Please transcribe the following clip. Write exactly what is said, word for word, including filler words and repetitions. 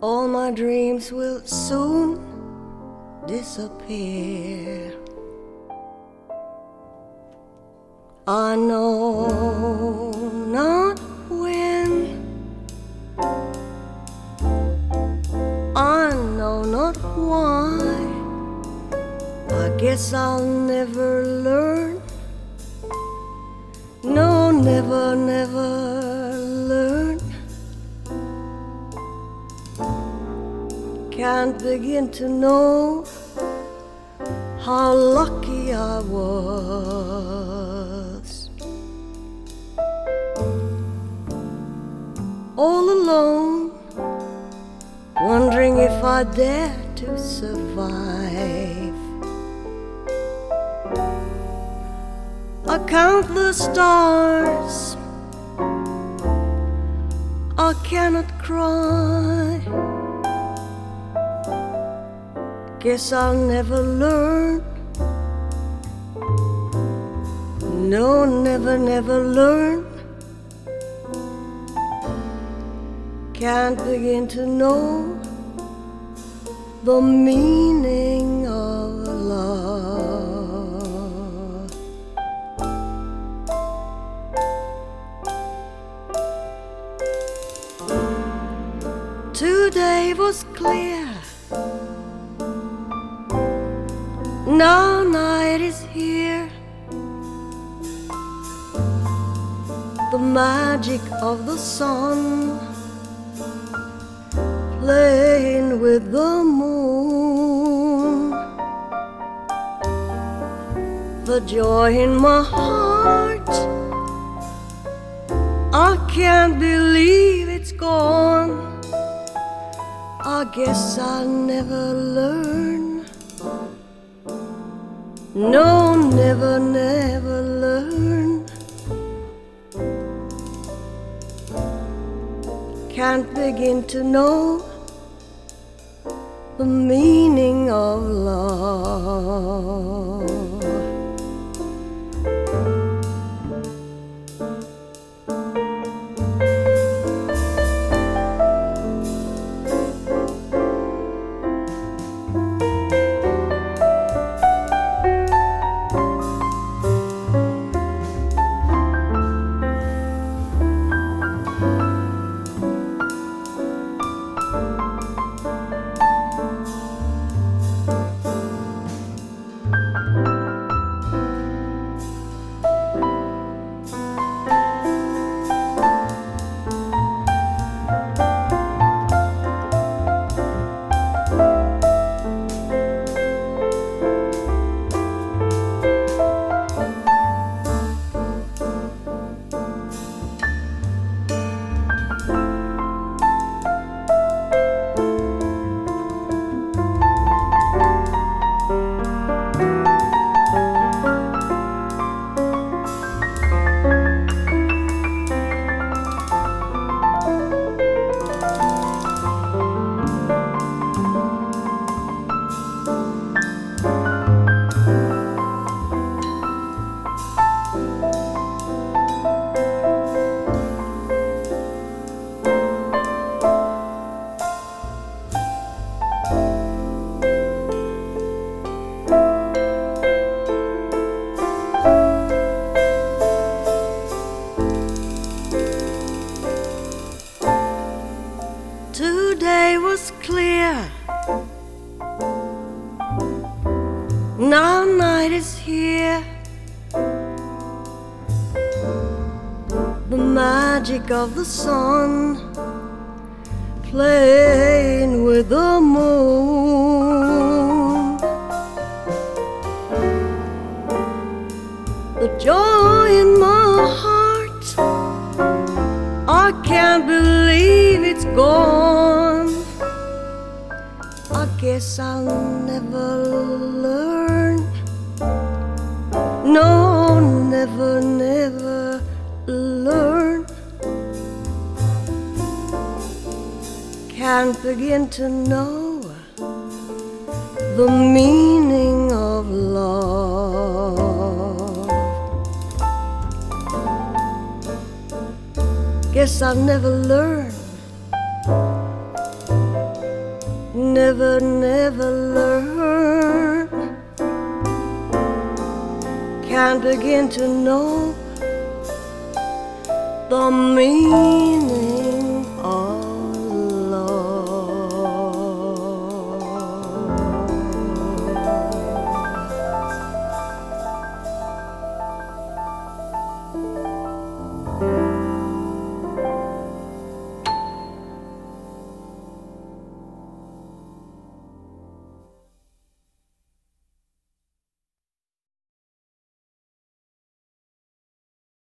All my dreams will soon disappear. I know not when, I know not why. I guess I'll never learn. No, never, never learn. Can't begin to know how lucky I was. All alone, wondering if I dare to survive. I count the stars, I cannot cry. Guess I'll never learn. No, never, never learn. Can't begin to know the meaning of love. Today was clear, now night is here. The magic of the sun playing with the moon. The joy in my heart, I can't believe it's gone. I guess I'll never learn. No, never, never learn. Can't begin to know the meaning of love. Today was clear, now night is here. The magic of the sun playing with the moon. The joy in my heart, I can't believe it's gone. I guess I'll never learn. No, never, never learn. Can't begin to know the meaning of love. Guess I'll never learn. never, never learn. Can't begin to know the meaning of